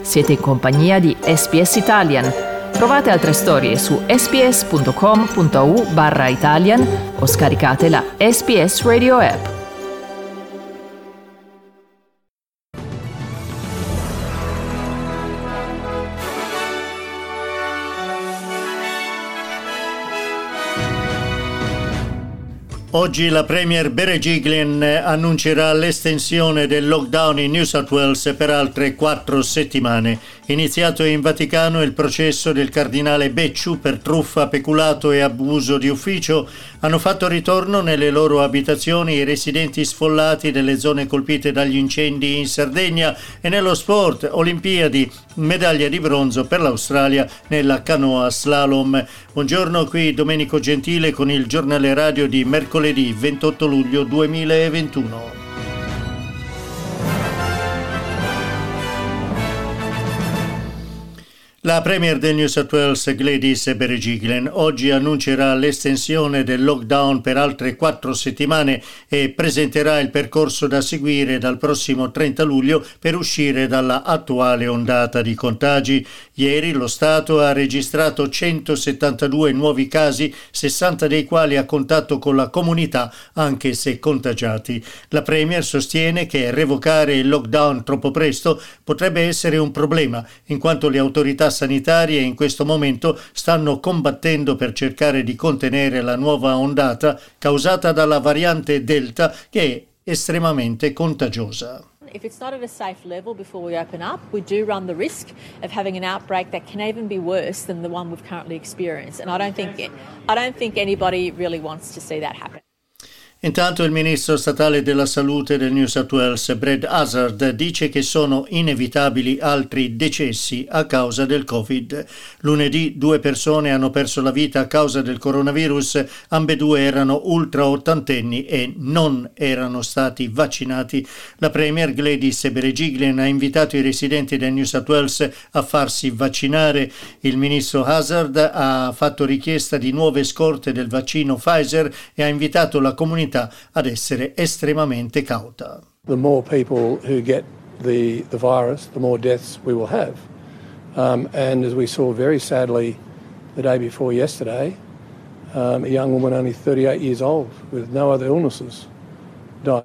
Siete in compagnia di SBS Italian. Trovate altre storie su sbs.com.au/Italian o scaricate la SBS Radio app. Oggi la Premier Berejiklian annuncerà l'estensione del lockdown in New South Wales per altre 4 settimane. Iniziato in Vaticano il processo del cardinale Becciu per truffa, peculato e abuso di ufficio, hanno fatto ritorno nelle loro abitazioni i residenti sfollati delle zone colpite dagli incendi in Sardegna. E nello sport, Olimpiadi, medaglia di bronzo per l'Australia nella canoa slalom. Buongiorno, qui Domenico Gentile con il giornale radio di mercoledì 28 luglio 2021. La Premier del New South Wales, Gladys Berejiklian, oggi annuncerà l'estensione del lockdown per altre 4 settimane e presenterà il percorso da seguire dal prossimo 30 luglio per uscire dalla attuale ondata di contagi. Ieri lo Stato ha registrato 172 nuovi casi, 60 dei quali a contatto con la comunità, anche se contagiati. La Premier sostiene che revocare il lockdown troppo presto potrebbe essere un problema, in quanto le autorità sanitarie in questo momento stanno combattendo per cercare di contenere la nuova ondata causata dalla variante Delta, che è estremamente contagiosa. If it's not at a safe level before we open up, we do run the risk of having an outbreak that can even be worse than the one we've currently experienced. And I don't think anybody really wants to see that happen. Intanto il ministro statale della salute del New South Wales, Brad Hazzard, dice che sono inevitabili altri decessi a causa del Covid. Lunedì 2 persone hanno perso la vita a causa del coronavirus, ambedue erano ultra ottantenni e non erano stati vaccinati. La Premier Gladys Berejiklian ha invitato i residenti del New South Wales a farsi vaccinare. Il ministro Hazzard ha fatto richiesta di nuove scorte del vaccino Pfizer e ha invitato la comunità ad essere estremamente cauta. The more people who get the virus, the more deaths we will have. And as we saw very sadly the day before yesterday, a young woman only 38 years old with no other illnesses died.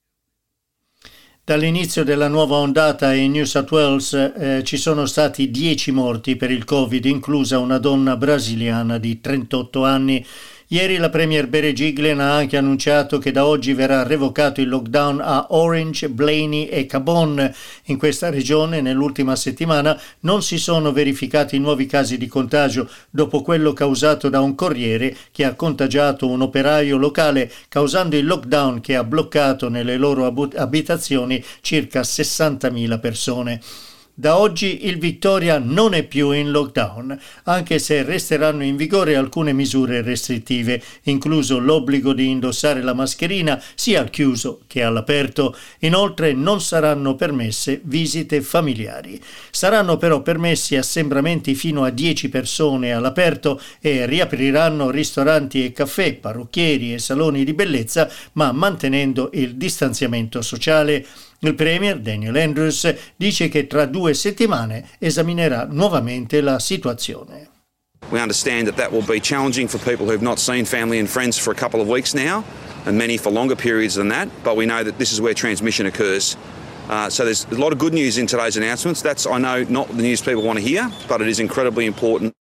Dall'inizio della nuova ondata in New South Wales ci sono stati 10 morti per il Covid, inclusa una donna brasiliana di 38 anni. Ieri la Premier Berejiklian ha anche annunciato che da oggi verrà revocato il lockdown a Orange, Blaney e Cabon. In questa regione nell'ultima settimana non si sono verificati nuovi casi di contagio dopo quello causato da un corriere che ha contagiato un operaio locale, causando il lockdown che ha bloccato nelle loro abitazioni circa 60.000 persone. Da oggi il Victoria non è più in lockdown, anche se resteranno in vigore alcune misure restrittive, incluso l'obbligo di indossare la mascherina sia al chiuso che all'aperto. Inoltre non saranno permesse visite familiari. Saranno però permessi assembramenti fino a 10 persone all'aperto e riapriranno ristoranti e caffè, parrucchieri e saloni di bellezza, ma mantenendo il distanziamento sociale. Il Premier Daniel Andrews dice che tra 2 settimane esaminerà nuovamente la situazione. We understand that will be challenging for people who have not seen family and friends for a couple of weeks now, and many for longer periods than that, but we know that this is where transmission occurs. So there's a lot of good news in today's announcements. That's, I know, not the news people want to hear, but it is incredibly important.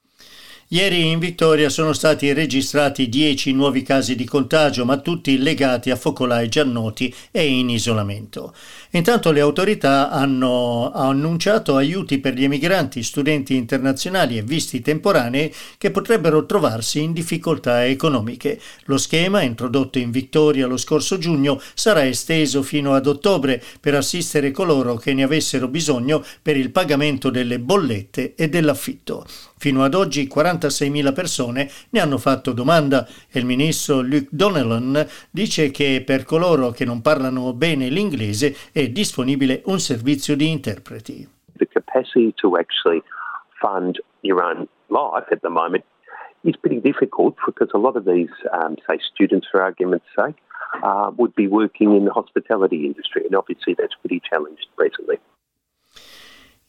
Ieri in Victoria sono stati registrati 10 nuovi casi di contagio, ma tutti legati a focolai già noti e in isolamento. Intanto le autorità hanno annunciato aiuti per gli emigranti, studenti internazionali e visti temporanei che potrebbero trovarsi in difficoltà economiche. Lo schema, introdotto in Victoria lo scorso giugno, sarà esteso fino ad ottobre per assistere coloro che ne avessero bisogno per il pagamento delle bollette e dell'affitto. Fino ad oggi 46.000 persone ne hanno fatto domanda e il ministro Luke Donnellan dice che per coloro che non parlano bene l'inglese è disponibile un servizio di interpreti. The capacity to actually fund your own life at the moment is pretty difficult because a lot of these, say, students, for argument's sake, would be working in the hospitality industry, and obviously that's pretty challenged presently.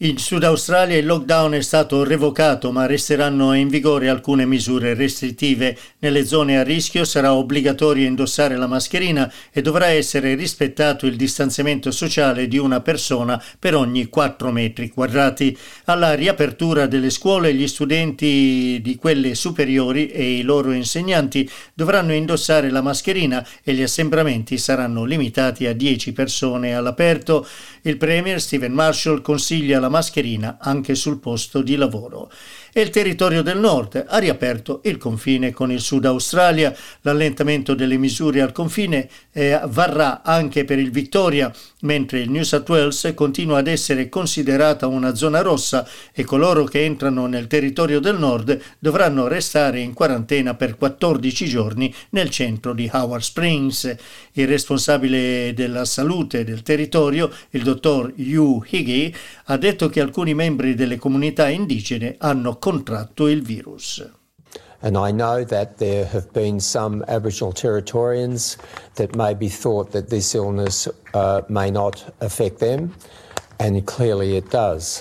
In Sud Australia il lockdown è stato revocato, ma resteranno in vigore alcune misure restrittive. Nelle zone a rischio sarà obbligatorio indossare la mascherina e dovrà essere rispettato il distanziamento sociale di una persona per ogni 4 metri quadrati. Alla riapertura delle scuole, gli studenti di quelle superiori e i loro insegnanti dovranno indossare la mascherina e gli assembramenti saranno limitati a 10 persone all'aperto. Il Premier Stephen Marshall consiglia la mascherina anche sul posto di lavoro. E il territorio del nord ha riaperto il confine con il Sud Australia. L'allentamento delle misure al confine varrà anche per il Victoria, mentre il New South Wales continua ad essere considerata una zona rossa e coloro che entrano nel territorio del nord dovranno restare in quarantena per 14 giorni nel centro di Howard Springs. Il responsabile della salute del territorio, il dottor Hugh Higgy, ha detto che alcuni membri delle comunità indigene hanno contratto il virus. And I know that there have been some Aboriginal Territorians that maybe thought that this illness may not affect them, and clearly it does.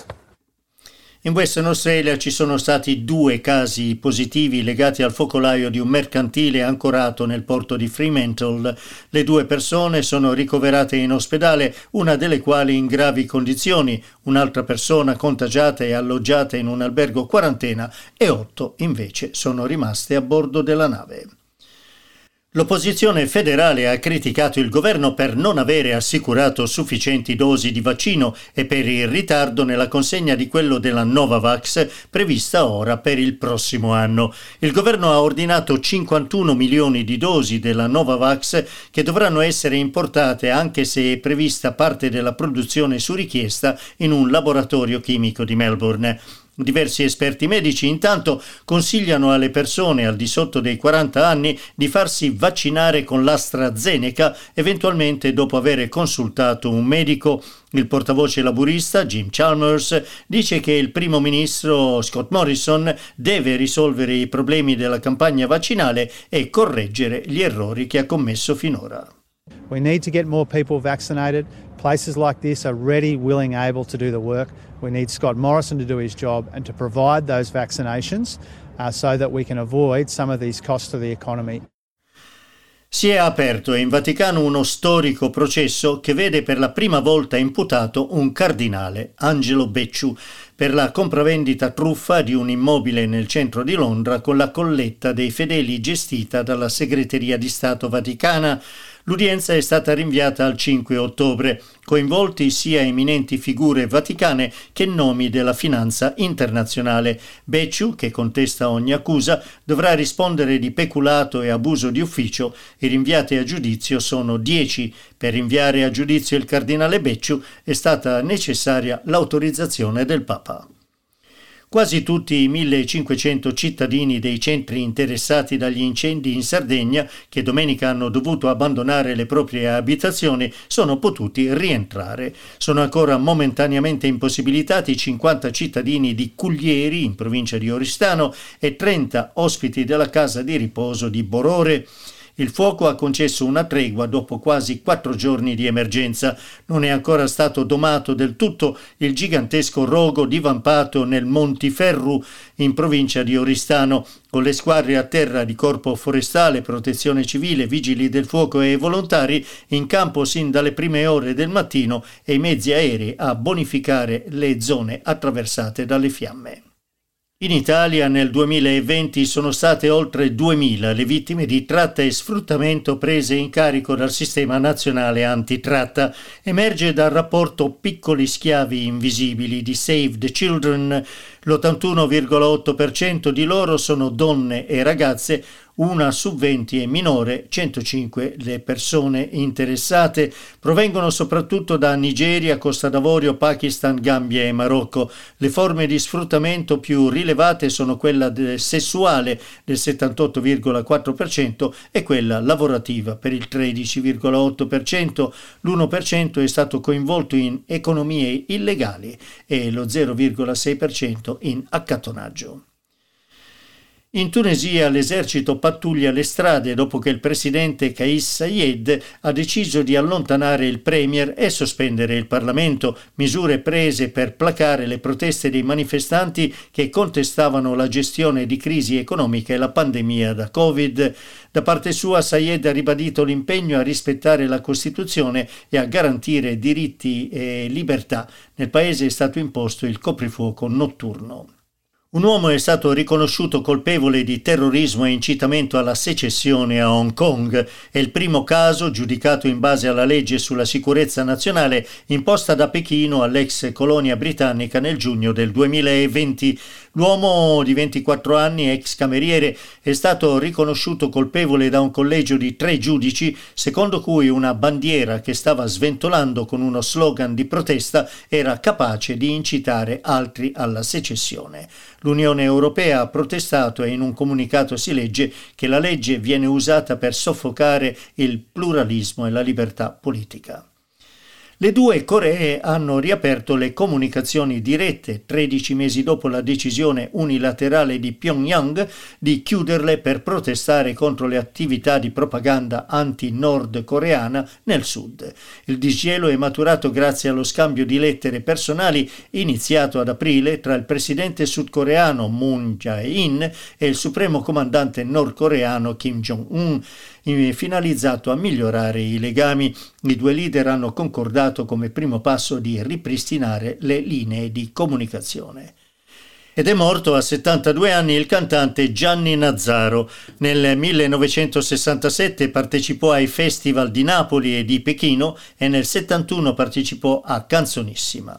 In Western Australia ci sono stati 2 casi positivi legati al focolaio di un mercantile ancorato nel porto di Fremantle. Le 2 persone sono ricoverate in ospedale, una delle quali in gravi condizioni, un'altra persona contagiata e alloggiata in un albergo quarantena e 8 invece sono rimaste a bordo della nave. L'opposizione federale ha criticato il governo per non avere assicurato sufficienti dosi di vaccino e per il ritardo nella consegna di quello della Novavax prevista ora per il prossimo anno. Il governo ha ordinato 51 milioni di dosi della Novavax che dovranno essere importate anche se è prevista parte della produzione su richiesta in un laboratorio chimico di Melbourne. Diversi esperti medici intanto consigliano alle persone al di sotto dei 40 anni di farsi vaccinare con l'AstraZeneca, eventualmente dopo aver consultato un medico. Il portavoce laburista Jim Chalmers dice che il primo ministro Scott Morrison deve risolvere i problemi della campagna vaccinale e correggere gli errori che ha commesso finora. We need to get more people vaccinated. Places like this are ready, willing, able to do the work. We need Scott Morrison to do his job and to provide those vaccinations so that we can avoid some of these costs to the economy. Si è aperto in Vaticano uno storico processo che vede per la prima volta imputato un cardinale, Angelo Becciu, per la compravendita truffa di un immobile nel centro di Londra con la colletta dei fedeli gestita dalla Segreteria di Stato Vaticana. L'udienza è stata rinviata al 5 ottobre, coinvolti sia eminenti figure vaticane che nomi della finanza internazionale. Becciu, che contesta ogni accusa, dovrà rispondere di peculato e abuso di ufficio. I rinviati a giudizio sono 10. Per rinviare a giudizio il cardinale Becciu è stata necessaria l'autorizzazione del Papa. Quasi tutti i 1.500 cittadini dei centri interessati dagli incendi in Sardegna, che domenica hanno dovuto abbandonare le proprie abitazioni, sono potuti rientrare. Sono ancora momentaneamente impossibilitati 50 cittadini di Cuglieri, in provincia di Oristano, e 30 ospiti della casa di riposo di Borore. Il fuoco ha concesso una tregua dopo quasi 4 giorni di emergenza. Non è ancora stato domato del tutto il gigantesco rogo divampato nel Montiferru, in provincia di Oristano, con le squadre a terra di Corpo Forestale, Protezione Civile, Vigili del Fuoco e volontari in campo sin dalle prime ore del mattino e i mezzi aerei a bonificare le zone attraversate dalle fiamme. In Italia nel 2020 sono state oltre 2.000 le vittime di tratta e sfruttamento prese in carico dal Sistema Nazionale Antitratta. Emerge dal rapporto Piccoli Schiavi Invisibili di Save the Children. L'81,8% di loro sono donne e ragazze, 1 su 20 è minore, 105 le persone interessate. Provengono soprattutto da Nigeria, Costa d'Avorio, Pakistan, Gambia e Marocco. Le forme di sfruttamento più rilevate sono quella sessuale del 78,4% e quella lavorativa per il 13,8%. L'1% è stato coinvolto in economie illegali e lo 0,6% in accattonaggio. In Tunisia l'esercito pattuglia le strade dopo che il presidente Kais Saied ha deciso di allontanare il premier e sospendere il Parlamento, misure prese per placare le proteste dei manifestanti che contestavano la gestione di crisi economica e la pandemia da Covid. Da parte sua Saied ha ribadito l'impegno a rispettare la Costituzione e a garantire diritti e libertà. Nel paese è stato imposto il coprifuoco notturno. Un uomo è stato riconosciuto colpevole di terrorismo e incitamento alla secessione a Hong Kong. È il primo caso giudicato in base alla legge sulla sicurezza nazionale imposta da Pechino all'ex colonia britannica nel giugno del 2020. L'uomo di 24 anni, ex cameriere, è stato riconosciuto colpevole da un collegio di 3 giudici, secondo cui una bandiera che stava sventolando con uno slogan di protesta era capace di incitare altri alla secessione. L'Unione Europea ha protestato e in un comunicato si legge che la legge viene usata per soffocare il pluralismo e la libertà politica. Le due Coree hanno riaperto le comunicazioni dirette 13 mesi dopo la decisione unilaterale di Pyongyang di chiuderle per protestare contro le attività di propaganda anti-nordcoreana nel sud. Il disgelo è maturato grazie allo scambio di lettere personali iniziato ad aprile tra il presidente sudcoreano Moon Jae-in e il supremo comandante nordcoreano Kim Jong-un, finalizzato a migliorare i legami. I due leader hanno concordato come primo passo di ripristinare le linee di comunicazione. Ed è morto a 72 anni il cantante Gianni Nazzaro. Nel 1967 partecipò ai festival di Napoli e di Pechino e nel 71 partecipò a Canzonissima.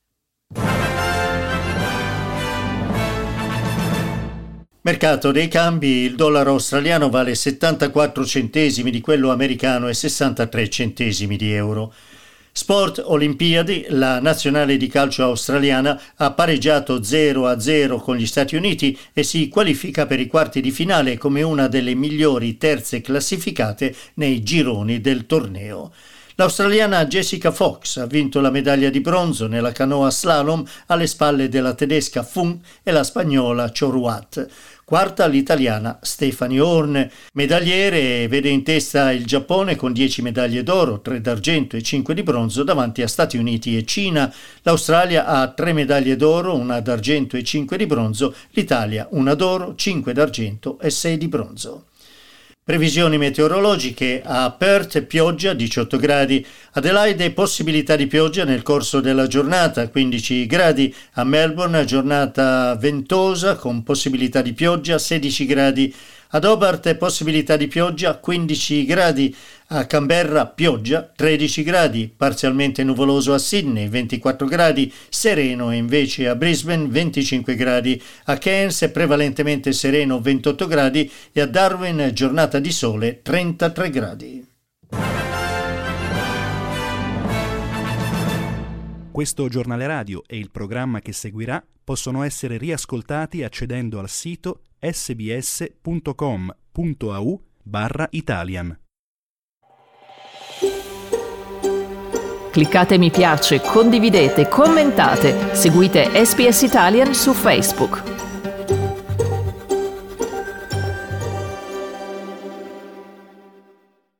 Mercato dei cambi, il dollaro australiano vale 74 centesimi di quello americano e 63 centesimi di euro. Sport Olimpiadi, la nazionale di calcio australiana ha pareggiato 0-0 con gli Stati Uniti e si qualifica per i quarti di finale come una delle migliori terze classificate nei gironi del torneo. L'australiana Jessica Fox ha vinto la medaglia di bronzo nella canoa slalom alle spalle della tedesca Fung e la spagnola Choruat. Quarta l'italiana Stephanie Horn. Medagliere vede in testa il Giappone con 10 medaglie d'oro, 3 d'argento e 5 di bronzo davanti a Stati Uniti e Cina. L'Australia ha 3 medaglie d'oro, 1 d'argento e 5 di bronzo. L'Italia 1 d'oro, 5 d'argento e 6 di bronzo. Previsioni meteorologiche: a Perth pioggia 18 gradi, Adelaide possibilità di pioggia nel corso della giornata 15 gradi, a Melbourne giornata ventosa con possibilità di pioggia 16 gradi, ad Hobart possibilità di pioggia 15 gradi, a Canberra pioggia 13 gradi, parzialmente nuvoloso a Sydney 24 gradi, sereno invece a Brisbane 25 gradi, a Cairns è prevalentemente sereno 28 gradi e a Darwin giornata di sole 33 gradi. Questo giornale radio e il programma che seguirà possono essere riascoltati accedendo al sito sbs.com.au/Italian. Cliccate mi piace, condividete, commentate, seguite SBS Italian su Facebook.